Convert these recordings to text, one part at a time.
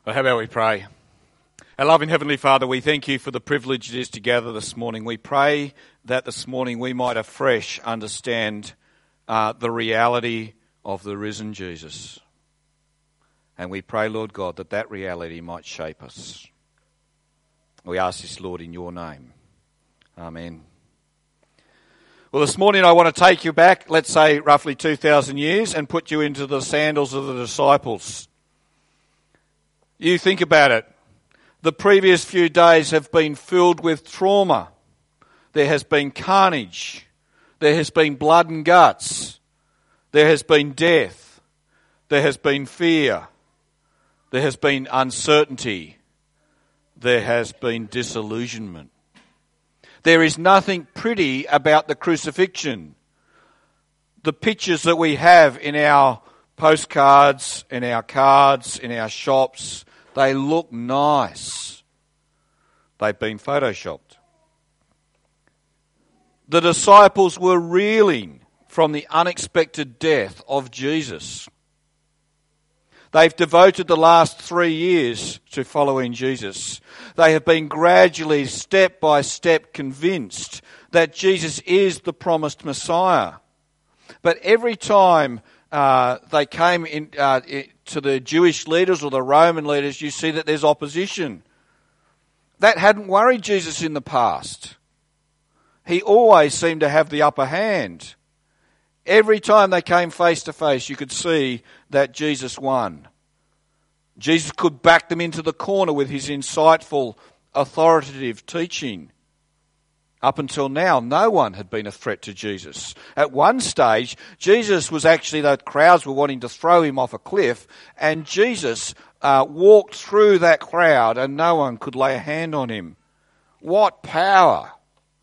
Well, how about we pray? Our loving Heavenly Father, we thank you for the privilege it is to gather this morning. We pray that this morning we might afresh understand the reality of the risen Jesus. And we pray, Lord God, that that reality might shape us. We ask this, Lord, in your name. Amen. Well, this morning I want to take you back, let's say roughly 2,000 years, and put you into the sandals of the disciples. You think about it. The previous few days have been filled with trauma. There has been carnage. There has been blood and guts. There has been death. There has been fear. There has been uncertainty. There has been disillusionment. There is nothing pretty about the crucifixion. The pictures that we have in our postcards, in our cards, in our shops, they look nice. They've been photoshopped. The disciples were reeling from the unexpected death of Jesus. They've devoted the last 3 years to following Jesus. They have been gradually, step by step, convinced that Jesus is the promised Messiah. But every time they came in to the Jewish leaders or the Roman leaders, you see that there's opposition. That hadn't worried Jesus in the past. He always seemed to have the upper hand. Every time they came face to face, you could see that Jesus won. Jesus could back them into the corner with his insightful, authoritative teaching. Up until now, no one had been a threat to Jesus. At one stage, Jesus was actually, the crowds were wanting to throw him off a cliff, and Jesus walked through that crowd and no one could lay a hand on him. What power!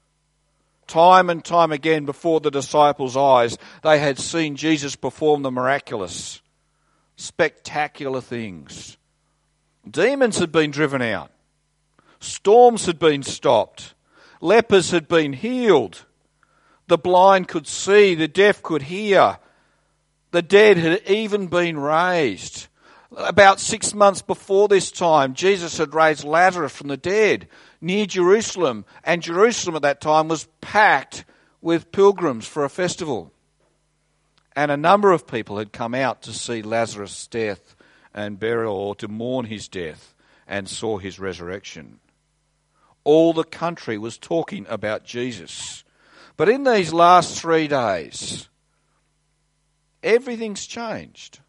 Time and time again before the disciples' eyes, they had seen Jesus perform the miraculous, spectacular things. Demons had been driven out. Storms had been stopped. Lepers had been healed. The blind could see, the deaf could hear. The dead had even been raised. About 6 months before this time, Jesus had raised Lazarus from the dead near Jerusalem. And Jerusalem at that time was packed with pilgrims for a festival. And a number of people had come out to see Lazarus' death and burial, or to mourn his death, and saw his resurrection. All the country was talking about Jesus. But in these last 3 days, everything's changed.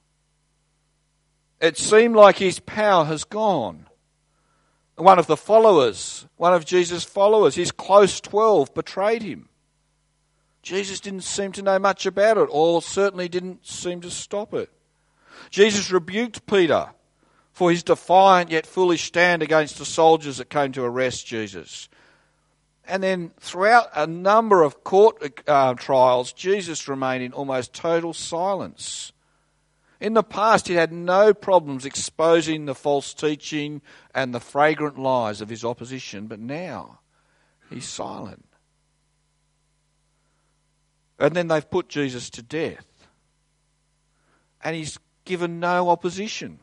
It seemed like his power has gone. One of Jesus' followers, his close 12, betrayed him. Jesus didn't seem to know much about it, or certainly didn't seem to stop it. Jesus rebuked Peter for his defiant yet foolish stand against the soldiers that came to arrest Jesus. And then throughout a number of court trials, Jesus remained in almost total silence. In the past, he had no problems exposing the false teaching and the flagrant lies of his opposition, but now he's silent. And then they've put Jesus to death. And he's given no opposition.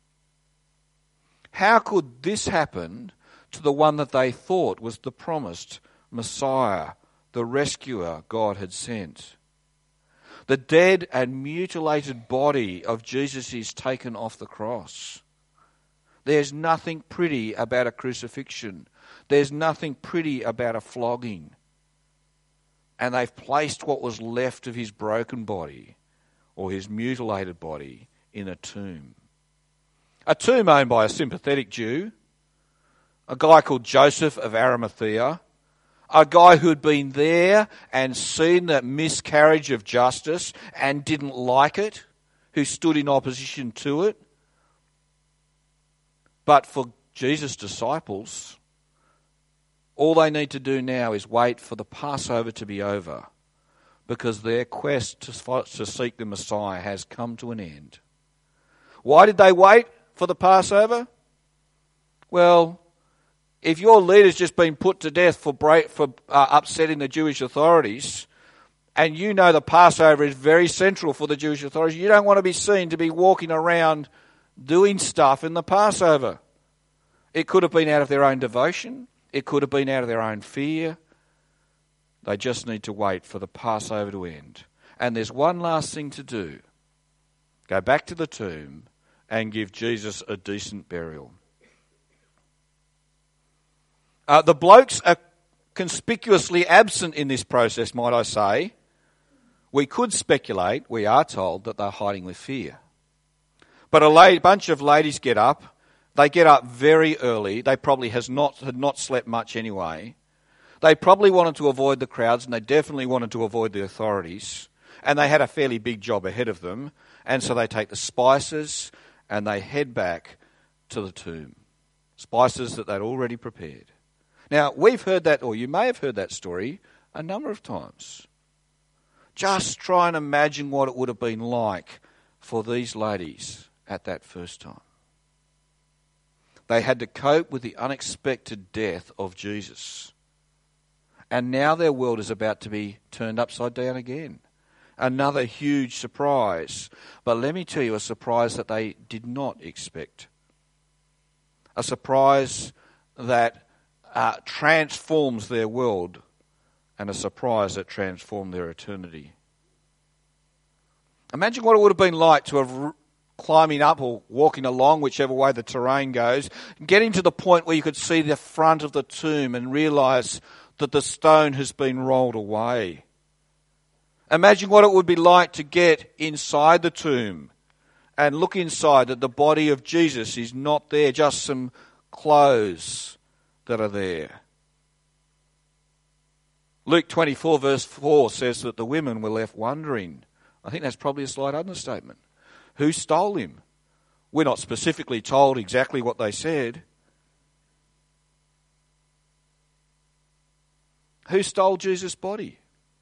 How could this happen to the one that they thought was the promised Messiah, the rescuer God had sent? The dead and mutilated body of Jesus is taken off the cross. There's nothing pretty about a crucifixion. There's nothing pretty about a flogging. And they've placed what was left of his broken body, or his mutilated body, in a tomb. A tomb owned by a sympathetic Jew, a guy called Joseph of Arimathea, a guy who'd been there and seen that miscarriage of justice and didn't like it, who stood in opposition to it. But for Jesus' disciples, all they need to do now is wait for the Passover to be over, because their quest to seek the Messiah has come to an end. Why did they wait for the Passover? Well, if your leader's just been put to death for upsetting the Jewish authorities, and you know the Passover is very central for the Jewish authorities, you don't want to be seen to be walking around doing stuff in the Passover. It could have been out of their own devotion. It could have been out of their own fear. They just need to wait for the Passover to end. And there's one last thing to do. Go back to the tomb and give Jesus a decent burial. The blokes are conspicuously absent in this process, might I say. We could speculate, we are told, that they're hiding with fear. But a bunch of ladies get up. They get up very early. They probably had not slept much anyway. They probably wanted to avoid the crowds, and they definitely wanted to avoid the authorities. And they had a fairly big job ahead of them. And so they take the spices and they head back to the tomb. Spices that they'd already prepared. Now, we've heard that, or you may have heard that story a number of times. Just try and imagine what it would have been like for these ladies at that first time. They had to cope with the unexpected death of Jesus. And now their world is about to be turned upside down again. Another huge surprise. But let me tell you, a surprise that they did not expect. A surprise that transforms their world, and a surprise that transformed their eternity. Imagine what it would have been like to have climbing up or walking along, whichever way the terrain goes, getting to the point where you could see the front of the tomb and realise that the stone has been rolled away. Imagine what it would be like to get inside the tomb and look inside, that the body of Jesus is not there, just some clothes that are there. Luke 24 verse 4 says that the women were left wondering. I think that's probably a slight understatement. Who stole him? We're not specifically told exactly what they said. Who stole Jesus' body?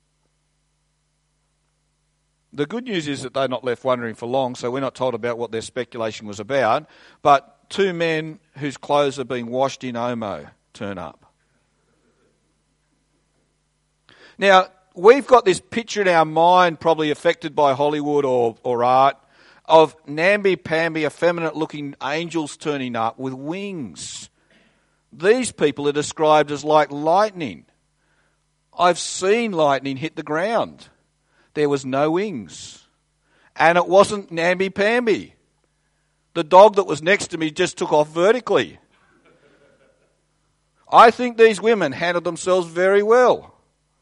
The good news is that they're not left wondering for long, so we're not told about what their speculation was about. But two men whose clothes have been washed in Omo turn up. Now, we've got this picture in our mind, probably affected by Hollywood or art, of namby-pamby, effeminate-looking angels turning up with wings. These people are described as like lightning. I've seen lightning hit the ground. There was no wings. And it wasn't namby-pamby. The dog that was next to me just took off vertically. I think these women handled themselves very well.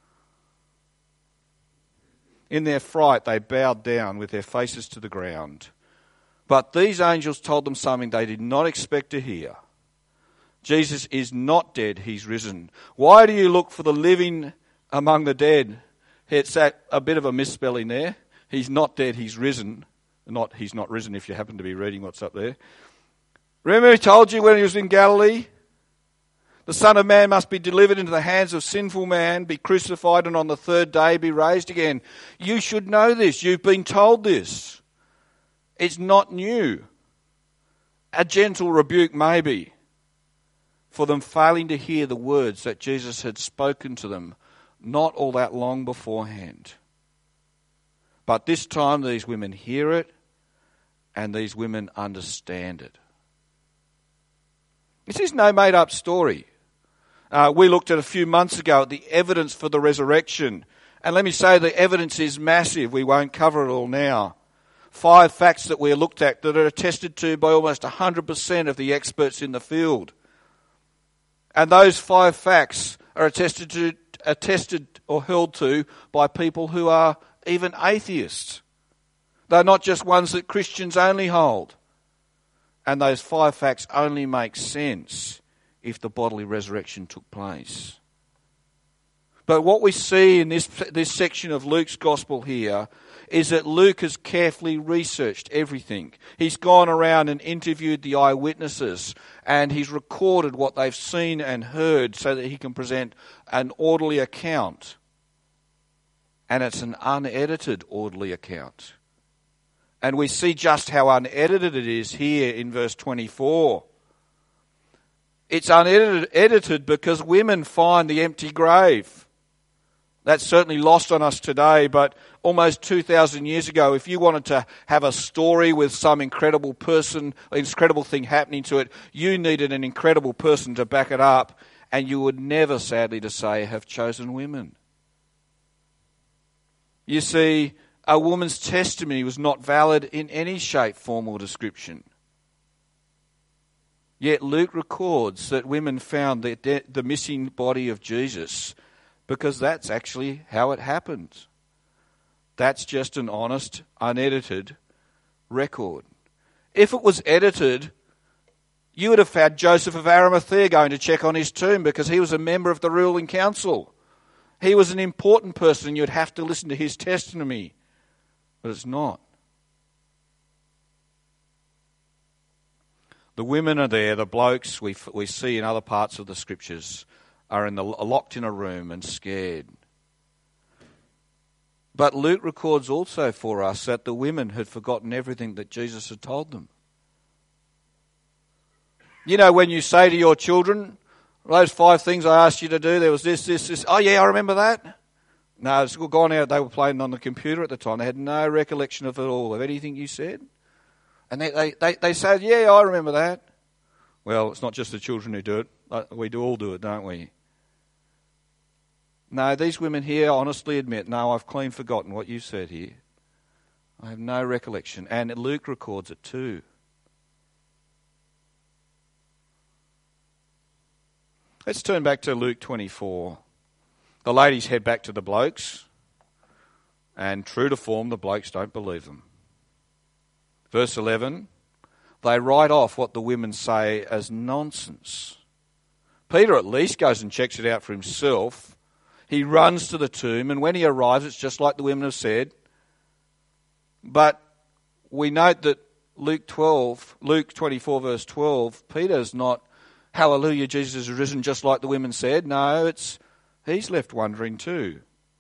In their fright, they bowed down with their faces to the ground. But these angels told them something they did not expect to hear. Jesus is not dead, he's risen. Why do you look for the living among the dead? It's a bit of a misspelling there. He's not dead, he's risen. He's not risen if you happen to be reading what's up there. Remember he told you when he was in Galilee? The Son of Man must be delivered into the hands of sinful man, be crucified, and on the third day be raised again. You should know this. You've been told this. It's not new. A gentle rebuke maybe for them failing to hear the words that Jesus had spoken to them not all that long beforehand. But this time these women hear it and these women understand it. This is no made-up story. We looked at a few months ago at the evidence for the resurrection. And let me say the evidence is massive. We won't cover it all now. 5 facts that we looked at that are attested to by almost 100% of the experts in the field. And those 5 facts are attested or held to by people who are even atheists. They're not just ones that Christians only hold. And those 5 facts only make sense if the bodily resurrection took place. But what we see in this section of Luke's gospel here is that Luke has carefully researched everything. He's gone around and interviewed the eyewitnesses, and he's recorded what they've seen and heard so that he can present an orderly account. And it's an unedited orderly account. And we see just how unedited it is here in verse 24. It's unedited because women find the empty grave. That's certainly lost on us today, but almost 2,000 years ago, if you wanted to have a story with some incredible person, incredible thing happening to it, you needed an incredible person to back it up, and you would never, sadly to say, have chosen women. You see, a woman's testimony was not valid in any shape, form or description. Yet Luke records that women found the missing body of Jesus because that's actually how it happened. That's just an honest, unedited record. If it was edited, you would have had Joseph of Arimathea going to check on his tomb because he was a member of the ruling council. He was an important person and you'd have to listen to his testimony. But it's not. The women are there, the blokes we see in other parts of the scriptures are locked in a room and scared. But Luke records also for us that the women had forgotten everything that Jesus had told them. You know, when you say to your children, those 5 things I asked you to do, there was this. Oh yeah, I remember that. No, it's gone out. They were playing on the computer at the time. They had no recollection of it all, of anything you said. And they said, yeah, I remember that. Well, it's not just the children who do it. We all do it, don't we? No, these women here honestly admit, no, I've clean forgotten what you said here. I have no recollection. And Luke records it too. Let's turn back to Luke 24. The ladies head back to the blokes. And true to form, the blokes don't believe them. Verse 11, they write off what the women say as nonsense. Peter at least goes and checks it out for himself. He runs to the tomb, and when he arrives, it's just like the women have said. But we note that Luke 24 verse 12, Peter's not, hallelujah, Jesus is risen just like the women said. No, he's left wondering too.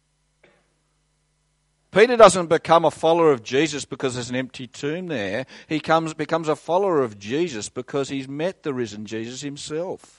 Peter doesn't become a follower of Jesus because there's an empty tomb there. He becomes a follower of Jesus because he's met the risen Jesus himself.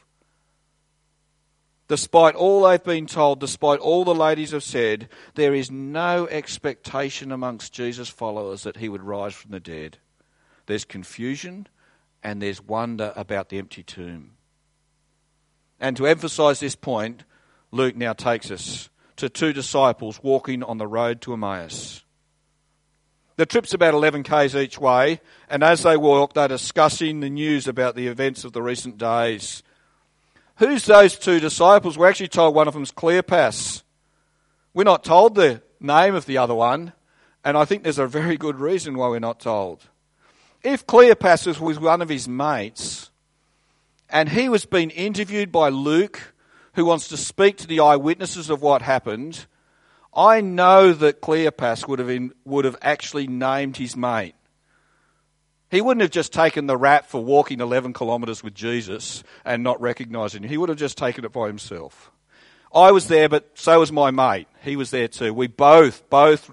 Despite all they've been told, despite all the ladies have said, there is no expectation amongst Jesus' followers that he would rise from the dead. There's confusion and there's wonder about the empty tomb. And to emphasise this point, Luke now takes us to 2 disciples walking on the road to Emmaus. The trip's about 11 k's each way, and as they walk, they're discussing the news about the events of the recent days. Who's those 2 disciples? We're actually told one of them's Cleopas. We're not told the name of the other one, and I think there's a very good reason why we're not told. If Cleopas was one of his mates, and he was being interviewed by Luke, who wants to speak to the eyewitnesses of what happened, I know that Cleopas would have actually named his mate. He wouldn't have just taken the rap for walking 11 kilometres with Jesus and not recognising him. He would have just taken it by himself. I was there, but so was my mate. He was there too. We both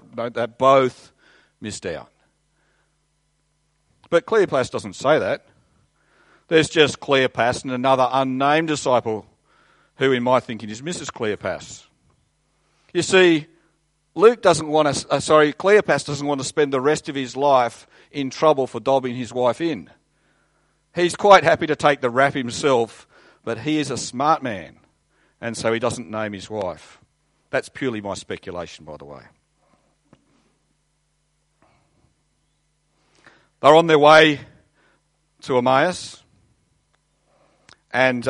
missed out. But Cleopas doesn't say that. There's just Cleopas and another unnamed disciple who in my thinking is Mrs. Cleopas. You see, Cleopas doesn't want to spend the rest of his life in trouble for dobbing his wife in. He's quite happy to take the rap himself, but he is a smart man, and so he doesn't name his wife. That's purely my speculation, by the way. They're on their way to Emmaus, and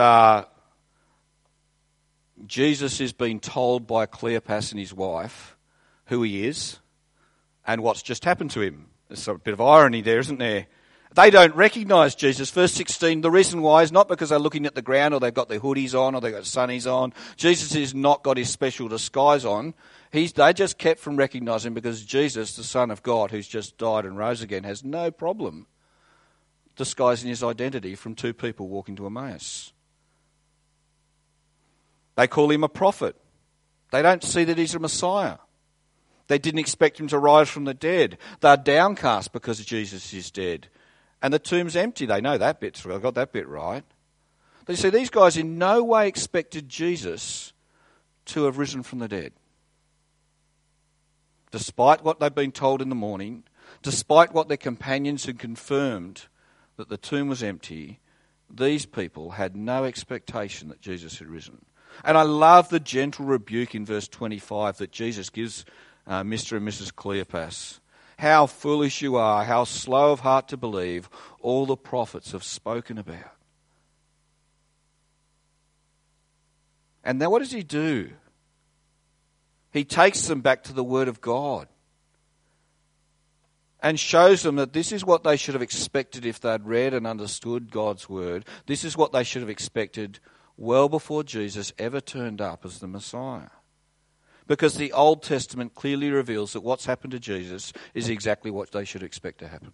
Jesus is being told by Cleopas and his wife who he is and what's just happened to him. There's a bit of irony there, isn't there? They don't recognise Jesus. Verse 16, the reason why is not because they're looking at the ground or they've got their hoodies on or they've got sunnies on. Jesus has not got his special disguise on. They just kept from recognising because Jesus, the Son of God, who's just died and rose again, has no problem disguising his identity from 2 people walking to Emmaus. They call him a prophet. They don't see that he's a Messiah. They didn't expect him to rise from the dead. They're downcast because Jesus is dead. And the tomb's empty. They know that bit. I got that bit right. But you see, these guys in no way expected Jesus to have risen from the dead. despite what they'd been told in the morning, despite what their companions had confirmed that the tomb was empty, these people had no expectation that Jesus had risen. And I love the gentle rebuke in verse 25 that Jesus gives Mr. and Mrs. Cleopas. How foolish you are, how slow of heart to believe all the prophets have spoken about. And then what does he do? He takes them back to the Word of God and shows them that this is what they should have expected if they'd read and understood God's Word. This is what they should have expected well before Jesus ever turned up as the Messiah. Because the Old Testament clearly reveals that what's happened to Jesus is exactly what they should expect to happen.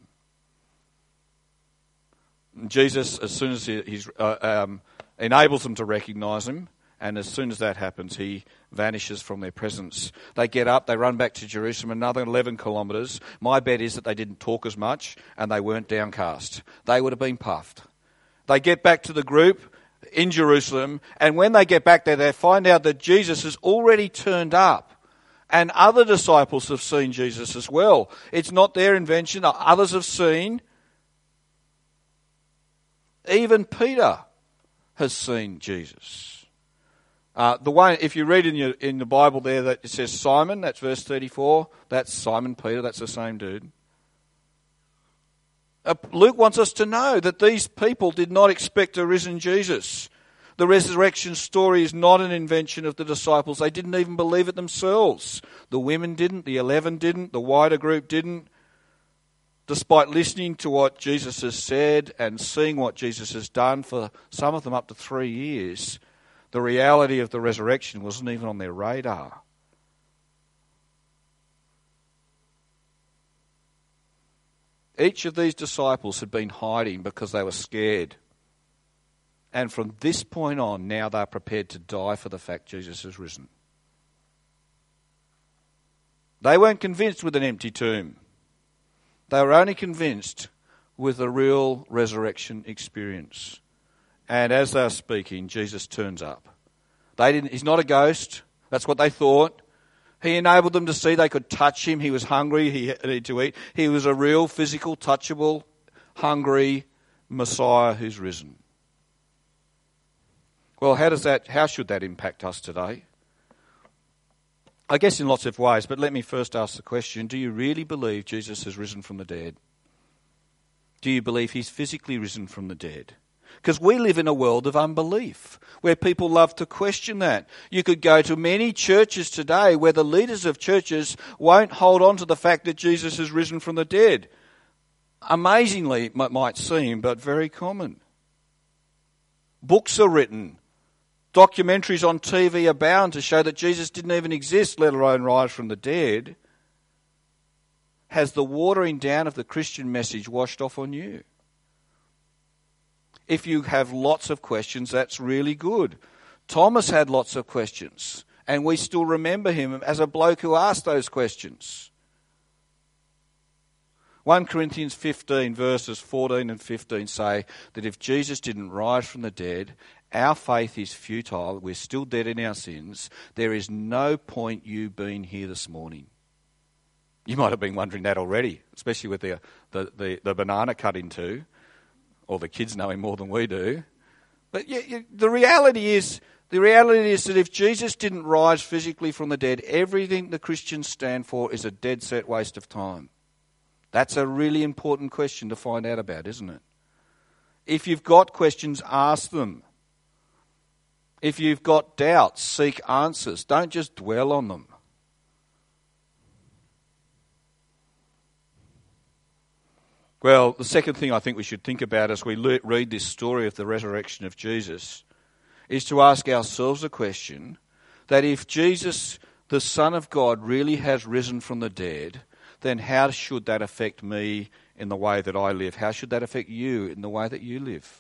Jesus, as soon as he enables them to recognise him, and as soon as that happens, he vanishes from their presence. They get up, they run back to Jerusalem, another 11 kilometres. My bet is that they didn't talk as much and they weren't downcast. They would have been puffed. They get back to the group in Jerusalem, and when they get back there, they find out that Jesus has already turned up. And other disciples have seen Jesus as well. It's not their invention. Others have seen. Even Peter has seen Jesus. The one, if you read in the Bible there that it says Simon, that's verse 34, that's Simon Peter, that's the same dude. Luke wants us to know that these people did not expect a risen Jesus. The resurrection story is not an invention of the disciples. They didn't even believe it themselves. The women didn't, the 11 didn't, the wider group didn't. Despite listening to what Jesus has said and seeing what Jesus has done for some of them up to 3 years, the reality of the resurrection wasn't even on their radar. Each of these disciples had been hiding because they were scared. And from this point on, now they're prepared to die for the fact Jesus has risen. They weren't convinced with an empty tomb. They were only convinced with a real resurrection experience. And as they're speaking, Jesus turns up. He's not a ghost. That's what they thought. He enabled them to see they could touch him. He was hungry. He needed to eat. He was a real, physical, touchable, hungry Messiah who's risen. Well, how should that impact us today? I guess in lots of ways, but let me first ask the question, do you really believe Jesus has risen from the dead? Do you believe he's physically risen from the dead? Because we live in a world of unbelief, where people love to question that. You could go to many churches today where the leaders of churches won't hold on to the fact that Jesus has risen from the dead. Amazingly, it might seem, but very common. Books are written. Documentaries on TV abound to show that Jesus didn't even exist, let alone rise from the dead. Has the watering down of the Christian message washed off on you? If you have lots of questions, that's really good. Thomas had lots of questions, and we still remember him as a bloke who asked those questions. 1 Corinthians 15 verses 14 and 15 say that if Jesus didn't rise from the dead, our faith is futile, we're still dead in our sins, there is no point you being here this morning. You might have been wondering that already, especially with the banana cut in two. Or the kids know him more than we do. But the reality is that if Jesus didn't rise physically from the dead, everything the Christians stand for is a dead set waste of time. That's a really important question to find out about, isn't it? If you've got questions, ask them. If you've got doubts, seek answers. Don't just dwell on them. Well, the second thing I think we should think about as we read this story of the resurrection of Jesus is to ask ourselves a question that if Jesus, the Son of God, really has risen from the dead, then how should that affect me in the way that I live? How should that affect you in the way that you live?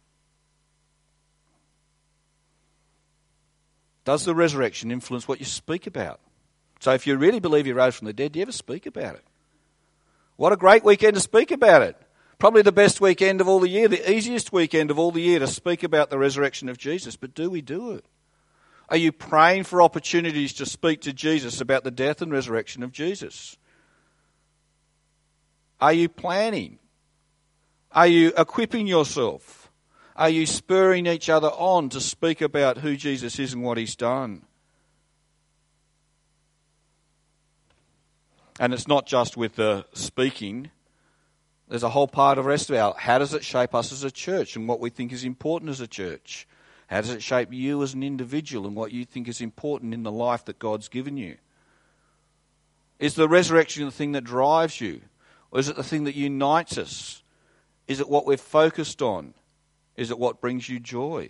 Does the resurrection influence what you speak about? So if you really believe he rose from the dead, do you ever speak about it? What a great weekend to speak about it. Probably the best weekend of all the year, the easiest weekend of all the year to speak about the resurrection of Jesus. But do we do it? Are you praying for opportunities to speak to Jesus about the death and resurrection of Jesus? Are you planning? Are you equipping yourself? Are you spurring each other on to speak about who Jesus is and what he's done? And it's not just with the speaking. There's a whole part of the rest of our, how does it shape us as a church and what we think is important as a church? How does it shape you as an individual and what you think is important in the life that God's given you? Is the resurrection the thing that drives you? Or is it the thing that unites us? Is it what we're focused on? Is it what brings you joy?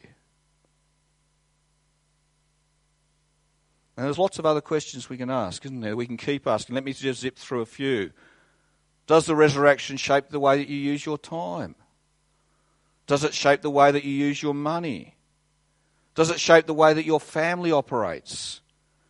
And there's lots of other questions we can ask, isn't there? We can keep asking. Let me just zip through a few. Does the resurrection shape the way that you use your time? Does it shape the way that you use your money? Does it shape the way that your family operates?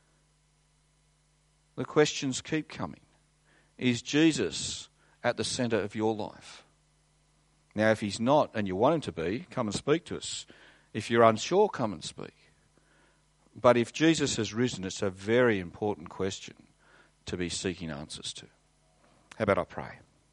The questions keep coming. Is Jesus at the centre of your life? Now, if he's not and you want him to be, come and speak to us. If you're unsure, come and speak. But if Jesus has risen, it's a very important question to be seeking answers to. How about I pray?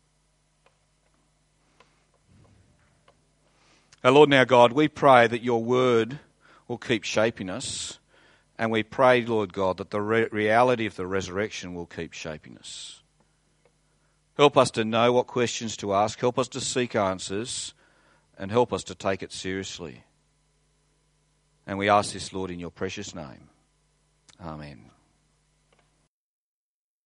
Our Lord and our God, we pray that your word will keep shaping us, and we pray, Lord God, that the reality of the resurrection will keep shaping us. Help us to know what questions to ask, help us to seek answers, and help us to take it seriously. And we ask this, Lord, in your precious name. Amen.